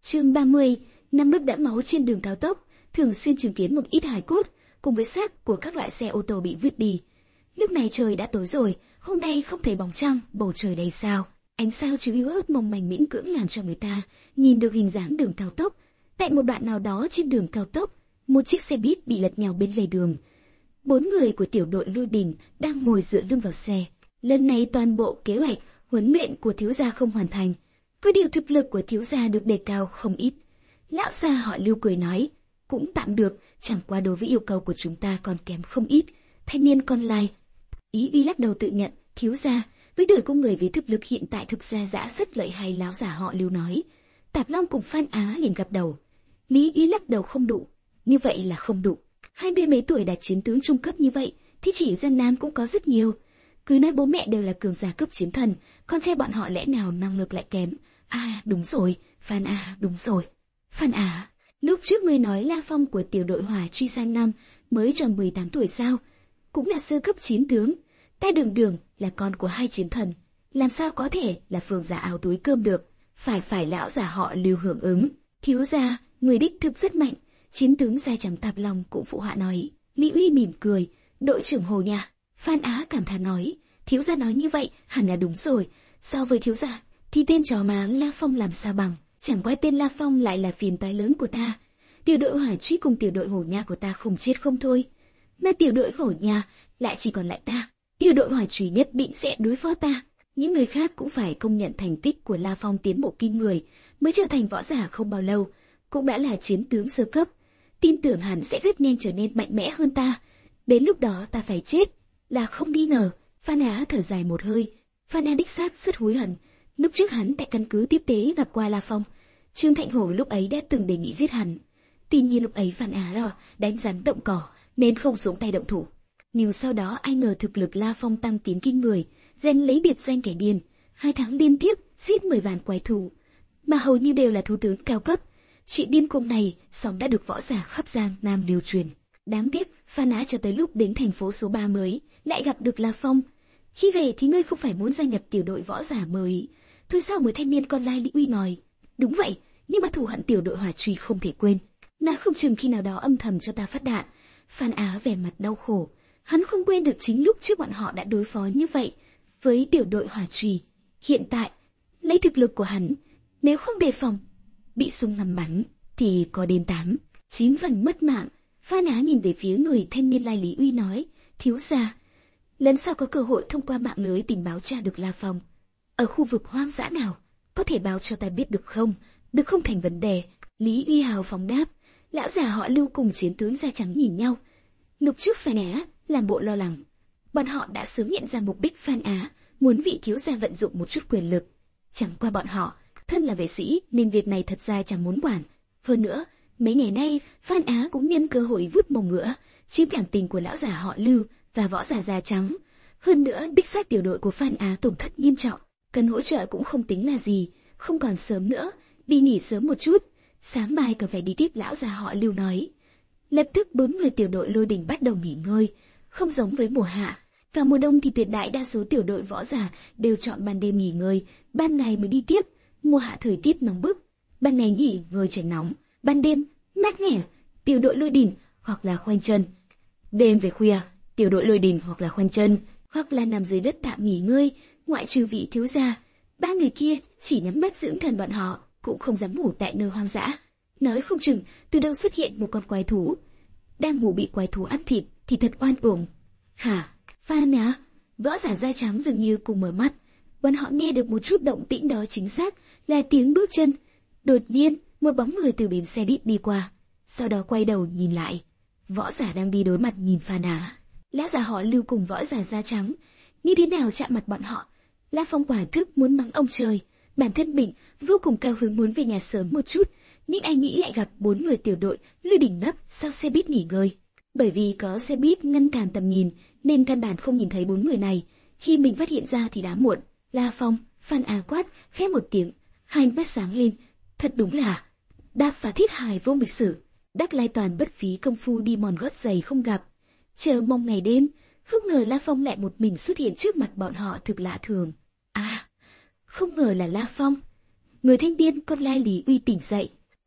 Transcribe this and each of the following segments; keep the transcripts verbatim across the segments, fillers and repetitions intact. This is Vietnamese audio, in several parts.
Chương ba mươi, năm bước đẫm máu trên đường cao tốc, thường xuyên chứng kiến một ít hài cốt cùng với xác của các loại xe ô tô bị vứt đi. Lúc này trời đã tối rồi, hôm nay không thấy bóng trăng, bầu trời đầy sao, ánh sao chiếu yếu ớt mong manh miễn cưỡng làm cho người ta nhìn được hình dáng đường cao tốc. Tại một đoạn nào đó trên đường cao tốc, một chiếc xe buýt bị lật nhào bên lề đường. Bốn người của tiểu đội Lôi Đình đang ngồi dựa lưng vào xe. Lần này toàn bộ kế hoạch huấn luyện của thiếu gia không hoàn thành, với điều thực lực của thiếu gia được đề cao không ít. Lão gia họ Lưu cười nói, cũng tạm được, chẳng qua đối với yêu cầu của chúng ta còn kém không ít. Thanh niên con lai Ý Uy lắc đầu tự nhận, thiếu gia, với đời của người với thực lực hiện tại thực ra dã rất lợi hay. Lão giả họ Lưu nói. Tạp Long cùng Phan Á liền gật đầu. Lý Uy lắc đầu không đủ, như vậy là không đủ. Hai mươi mấy tuổi đạt chiến tướng trung cấp như vậy, thì chỉ dân nam cũng có rất nhiều. Cứ nói bố mẹ đều là cường giả cấp chiến thần, con trai bọn họ lẽ nào năng lực lại kém? À, đúng rồi, Phan Á, đúng rồi. Phan Á, lúc trước ngươi nói La Phong của tiểu đội hỏa truy sang năm mới tròn mười tám tuổi sao? Cũng là sơ cấp chiến tướng. Ta Đường Đường là con của hai chiến thần, làm sao có thể là phường giả áo túi cơm được? Phải phải lão giả họ Lưu hưởng ứng. Thiếu gia, người đích thực rất mạnh. Chiến tướng da trắng Tạp Long cũng phụ họa nói. Lý Uy mỉm cười, đội trưởng Hồ nhà. Phan Á cảm thán nói, thiếu gia nói như vậy hẳn là đúng rồi. So với thiếu gia thì tên trò má La Phong làm sao bằng? Chẳng qua tên La Phong lại là phiền toái lớn của ta. Tiểu đội hỏa truy cùng tiểu đội Hổ Nha của ta không chết không thôi, mà tiểu đội Hổ Nha lại chỉ còn lại ta. Tiểu đội hỏa truy nhất định sẽ đối phó ta. Những người khác cũng phải công nhận thành tích của La Phong tiến bộ kinh người, mới trở thành võ giả không bao lâu, cũng đã là chiến tướng sơ cấp. Tin tưởng hẳn sẽ rất nhanh trở nên mạnh mẽ hơn ta. Đến lúc đó ta phải chết là không nghi ngờ. Phan Á thở dài một hơi. Phan Á đích xác rất hối hận. Lúc trước hắn tại căn cứ tiếp tế gặp qua La Phong, Trương Thạnh Hổ lúc ấy đã từng đề nghị giết hắn. Tuy nhiên lúc ấy Phan Á rồi đánh rắn động cỏ nên không xuống tay động thủ. Nhưng sau đó ai ngờ thực lực La Phong tăng tiến kinh người, giành lấy biệt danh kẻ điên. Hai tháng liên tiếp giết mười vạn quái thú, mà hầu như đều là thú tướng cao cấp. Chuyện điên cuồng này song đã được võ giả khắp Giang Nam điều truyền. Đáng tiếc Phan Á cho tới lúc đến thành phố số ba mới lại gặp được La Phong. Khi về thì ngươi không phải muốn gia nhập tiểu đội võ giả mới? Thôi sao mới thanh niên con lai Lý Uy nói. Đúng vậy, nhưng mà thù hận tiểu đội hỏa truy không thể quên. Nó không chừng khi nào đó âm thầm cho ta phát đạn. Phan Á vẻ mặt đau khổ. Hắn không quên được chính lúc trước bọn họ đã đối phó như vậy với tiểu đội hỏa truy. Hiện tại, lấy thực lực của hắn, nếu không đề phòng bị súng ngắm bắn thì có đến tám, chín phần mất mạng. Phan Á nhìn về phía người thanh niên lai Lý Uy nói, thiếu gia, lần sau có cơ hội thông qua mạng lưới tình báo tra được La Phong ở khu vực hoang dã nào, có thể báo cho ta biết được không? Được không thành vấn đề. Lý Uy hào phóng đáp. Lão già họ Lưu cùng chiến tướng da trắng nhìn nhau. Lúc trước Phan Á làm bộ lo lắng, bọn họ đã sớm nhận ra mục đích Phan Á muốn vị thiếu gia vận dụng một chút quyền lực. Chẳng qua bọn họ thân là vệ sĩ nên việc này thật ra chẳng muốn quản. Hơn nữa, mấy ngày nay Phan Á cũng nhân cơ hội vút mông ngựa chiếm cảm tình của lão già họ Lưu và võ giả da trắng. Hơn nữa, bích sát tiểu đội của Phan Á tổn thất nghiêm trọng, cần hỗ trợ cũng không tính là gì. Không còn sớm nữa, đi nghỉ sớm một chút, sáng mai cần phải đi tiếp. Lão già họ Lưu nói. Lập tức bốn người tiểu đội Lôi Đình bắt đầu nghỉ ngơi. Không giống với mùa hạ, vào mùa đông thì tuyệt đại đa số tiểu đội võ giả đều chọn ban đêm nghỉ ngơi, ban ngày mới đi tiếp. Mùa hạ thời tiết nóng bức, ban ngày nghỉ ngơi tránh nóng, ban đêm mát mẻ. Tiểu đội Lôi Đình hoặc là khoanh chân, đêm về khuya tiểu đội Lôi Đình hoặc là khoanh chân, hoặc là nằm dưới đất tạm nghỉ ngơi. Ngoại trừ vị thiếu gia, ba người kia chỉ nhắm mắt dưỡng thần, bọn họ cũng không dám ngủ tại nơi hoang dã. Nói không chừng từ đâu xuất hiện một con quái thú, đang ngủ bị quái thú ăn thịt thì thật oan uổng. Hả? Phan Á, võ giả da trắng dường như cùng mở mắt. Bọn họ nghe được một chút động tĩnh, đó chính xác là tiếng bước chân. Đột nhiên, một bóng người từ bến xe buýt đi qua, sau đó quay đầu nhìn lại. Võ giả đang đi đối mặt nhìn Phan Á. Lão già họ Lưu cùng võ giả da trắng như thế nào chạm mặt bọn họ? La Phong quả thức muốn mắng ông trời. Bản thân mình vô cùng cao hứng muốn về nhà sớm một chút, nhưng ai nghĩ lại gặp bốn người tiểu đội Lôi Đình nấp sau xe buýt nghỉ ngơi. Bởi vì có xe buýt ngăn cản tầm nhìn nên căn bản không nhìn thấy bốn người này. Khi mình phát hiện ra thì đã muộn. La Phong, Phan Á quát khẽ một tiếng, hai mắt sáng lên. Thật đúng là đạp phá thiết hài vô lịch sử. Đắc Lai Toàn bất phí công phu đi mòn gót giày không gặp, chờ mong ngày đêm. Không ngờ La Phong lại một mình xuất hiện trước mặt bọn họ, thực lạ thường. À, không ngờ là La Phong. Người thanh niên con lai Lý Uy tỉnh dậy,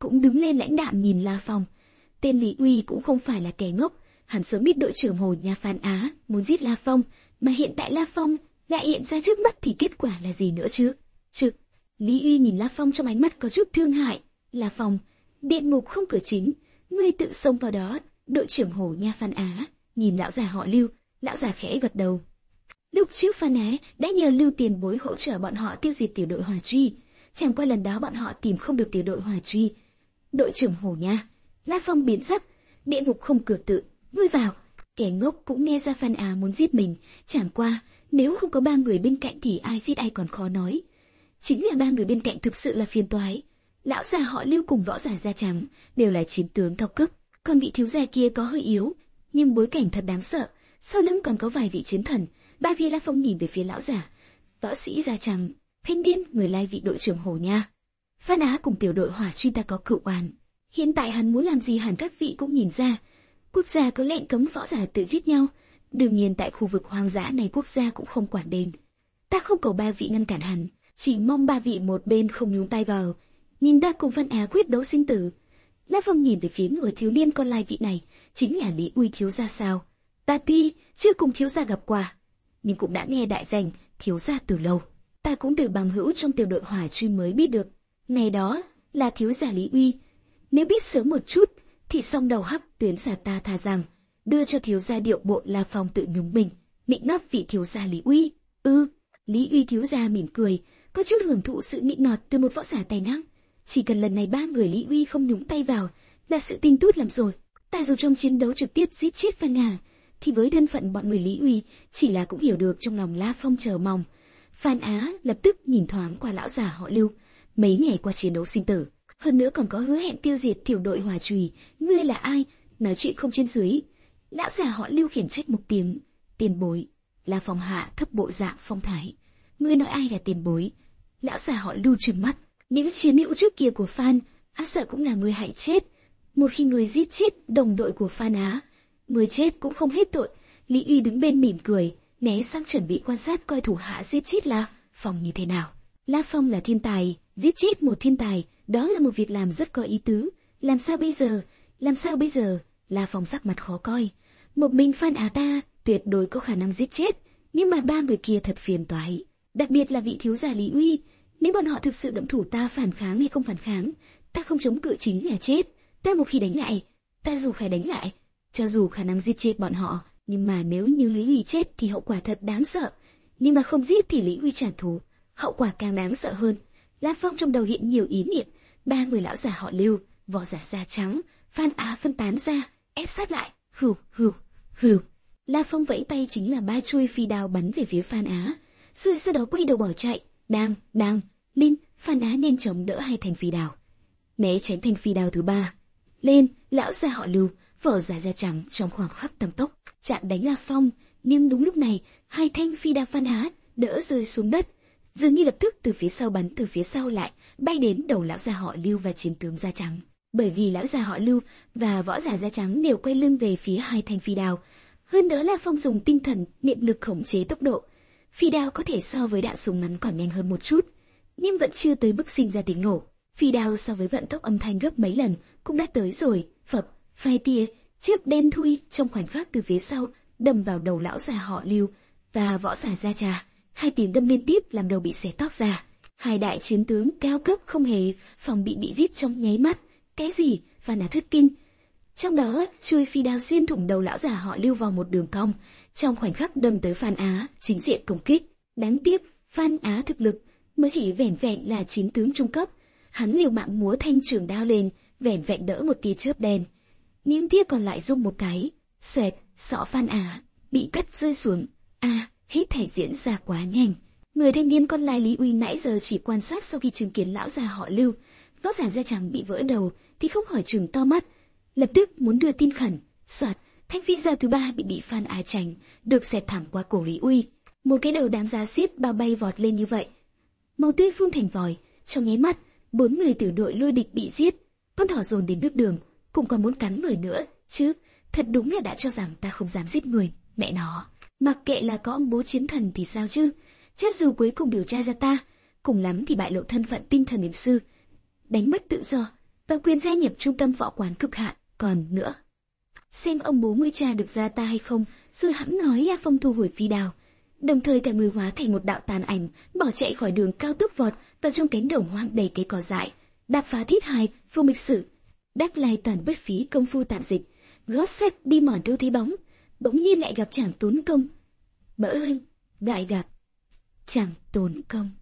cũng đứng lên lãnh đạm nhìn La Phong. Tên Lý Uy cũng không phải là kẻ ngốc, hắn sớm biết đội trưởng Hồ nhà Phan Á muốn giết La Phong, mà hiện tại La Phong lại hiện ra trước mắt thì kết quả là gì nữa chứ? Chứ, Lý Uy nhìn La Phong trong ánh mắt có chút thương hại. La Phong, điện mục không cửa chính, ngươi tự xông vào đó. Đội trưởng Hồ nha Phan Á nhìn lão già họ Lưu, lão già khẽ gật đầu. Lúc trước Phan Á đã nhờ Lưu tiền bối hỗ trợ bọn họ tiêu diệt tiểu đội Hỏa Truy, chẳng qua lần đó bọn họ tìm không được tiểu đội Hỏa Truy. Đội trưởng Hồ nha, La Phong biến sắc, điện mục không cửa tự, ngươi vào. Kẻ ngốc cũng nghe ra Phan Á muốn giết mình, chẳng qua nếu không có ba người bên cạnh thì ai giết ai còn khó nói. Chính là ba người bên cạnh thực sự là phiền toái. Lão già họ Lưu cùng võ giả da trắng đều là chiến tướng cao cấp, còn vị thiếu gia kia có hơi yếu, nhưng bối cảnh thật đáng sợ. Sau lưng còn có vài vị chiến thần. Ba phía La Phong nhìn về phía lão giả, võ sĩ da trắng, Thanh Điên, người lai vị đội trưởng Hồ nha. Phan Á cùng tiểu đội Hỏa Truy ta có cựu oán. Hiện tại hắn muốn làm gì hẳn các vị cũng nhìn ra. Quốc gia có lệnh cấm võ giả tự giết nhau, đương nhiên tại khu vực hoang dã này quốc gia cũng không quản đến. Ta không cầu ba vị ngăn cản hắn, chỉ mong ba vị một bên không nhúng tay vào. Nhìn ta cùng Phan Á quyết đấu sinh tử. La Phong nhìn về phía người thiếu niên con lai vị này, chính là Lý Uy thiếu gia sao? Ta tuy chưa cùng thiếu gia gặp qua, nhưng cũng đã nghe đại danh thiếu gia từ lâu. Ta cũng từ bằng hữu trong tiểu đội Hỏa Truy mới biết được, ngày đó là thiếu gia Lý Uy. Nếu biết sớm một chút, thì song đầu hắc tuyến giả ta tha rằng đưa cho thiếu gia điệu bộ. La Phong tự nhúng mình, nịnh nót vị thiếu gia Lý Uy. Ư? Lý Uy thiếu gia mỉm cười, có chút hưởng thụ sự nịnh nọt từ một võ giả tài năng. Chỉ cần lần này ba người Lý Uy không nhúng tay vào là sự tin tốt lắm rồi. Ta dù trong chiến đấu trực tiếp giết chết Phan Á, thì với thân phận bọn người Lý Uy chỉ là cũng hiểu được trong lòng La Phong chờ mong. Phan Á lập tức nhìn thoáng qua lão già họ Lưu, mấy ngày qua chiến đấu sinh tử, hơn nữa còn có hứa hẹn tiêu diệt tiểu đội Hỏa Truy. Ngươi là ai? Nói chuyện không trên dưới. Lão già họ Lưu khiển trách một tiếng. Tiền bối. La Phong hạ thấp bộ dạng phong thái. Ngươi nói ai là tiền bối? Lão già họ Lưu trừng mắt. Những chiến hữu trước kia của Phan Á sợ cũng là người hại chết. Một khi người giết chết đồng đội của Phan Á, người chết cũng không hết tội. Lý Uy đứng bên mỉm cười, né sang chuẩn bị quan sát coi thủ hạ giết chết La Phong như thế nào. La Phong là thiên tài, giết chết một thiên tài, đó là một việc làm rất có ý tứ. Làm sao bây giờ? Làm sao bây giờ? La Phong sắc mặt khó coi. Một mình Phan Á ta tuyệt đối có khả năng giết chết, nhưng mà ba người kia thật phiền toái, đặc biệt là vị thiếu gia Lý Uy. Nếu bọn họ thực sự động thủ, ta phản kháng hay không phản kháng, ta không chống cự chính là chết. Ta một khi đánh lại, ta dù phải đánh lại, cho dù khả năng giết chết bọn họ, nhưng mà nếu như Lý Uy chết thì hậu quả thật đáng sợ. Nhưng mà không giết thì Lý Uy trả thù, hậu quả càng đáng sợ hơn. La Phong trong đầu hiện nhiều ý niệm, ba người lão già họ Lưu, võ giả da trắng, Phan Á phân tán ra, ép sát lại. Hừ hừ hừ. La Phong vẫy tay, chính là ba chuôi phi đao bắn về phía Phan Á, rồi sau đó quay đầu bỏ chạy. Đang, đang, Linh, Phan Á nhanh chóng đỡ hai thanh phi đao, né tránh thanh phi đao thứ ba. Lên, lão già họ Lưu, võ giả da trắng trong khoảng khắc tăng tốc chặn đánh La Phong, nhưng đúng lúc này hai thanh phi đao Phan Á đỡ rơi xuống đất, dường như lập tức từ phía sau bắn từ phía sau lại, bay đến đầu lão già họ Lưu và chiến tướng da trắng. Bởi vì lão già họ Lưu và võ giả da trắng đều quay lưng về phía hai thanh phi đao, hơn nữa La Phong dùng tinh thần niệm lực khống chế tốc độ. Phi đao có thể so với đạn súng ngắn còn nhanh hơn một chút, nhưng vẫn chưa tới mức sinh ra tiếng nổ. Phi đao so với vận tốc âm thanh gấp mấy lần cũng đã tới rồi. Phập, phai tia, chiếc đen thui trong khoảnh khắc từ phía sau đâm vào đầu lão già họ Lưu và võ giả da trà. Hai tiếng đâm liên tiếp làm đầu bị xé toác ra. Hai đại chiến tướng cao cấp không hề phòng bị bị giết trong nháy mắt. Cái gì? Phan Á thất kinh. Trong đó, chuôi phi đao xuyên thủng đầu lão già họ Lưu vào một đường cong, trong khoảnh khắc đâm tới Phan Á, chính diện công kích. Đáng tiếc, Phan Á thực lực mới chỉ vẻn vẹn là chiến tướng trung cấp. Hắn liều mạng múa thanh trường đao lên, vẻn vẹn đỡ một tia chớp đen. Những tia còn lại rung một cái, xoẹt, sọ Phan Á bị cắt rơi xuống. A, à, hết thảy diễn ra quá nhanh. Người thanh niên con lai Lý Uy nãy giờ chỉ quan sát, sau khi chứng kiến lão già họ Lưu, võ giả da trắng bị vỡ đầu thì không khỏi trừng to mắt, lập tức muốn đưa tin khẩn. Soạt, thanh phi đao thứ ba bị bị Phan Á tránh, được xẹt thẳng qua cổ Lý Uy. Một cái đầu đáng giá xiết bao bay vọt lên như vậy, màu tươi phun thành vòi. Trong nháy mắt, bốn người tiểu đội Lôi Địch bị giết. Con thỏ dồn đến nước đường, cũng còn muốn cắn người nữa chứ. Thật đúng là đã cho rằng ta không dám giết người. Mẹ nó, mặc kệ là có ông bố chiến thần thì sao chứ, chắc dù cuối cùng điều tra ra ta, cùng lắm thì bại lộ thân phận tinh thần niệm sư, đánh mất tự do. và quyền gia nhập trung tâm võ quán cực hạn. Còn nữa, xem ông bố ngươi cha được ra ta hay không, rồi hãng nói A Phong thu hồi phi đao. Đồng thời cả người hóa thành một đạo tàn ảnh, bỏ chạy khỏi đường cao tốc vọt vào trong cánh đồng hoang đầy cây cỏ dại, đạp phá thiết hài, vô mịch sử. Đắc Lai toàn bất phí công phu tạm dịch, gót xếp đi mòn đâu thấy bóng, bỗng nhiên lại gặp chàng tốn công. Bỡ ơi, đại gặp chàng tốn công.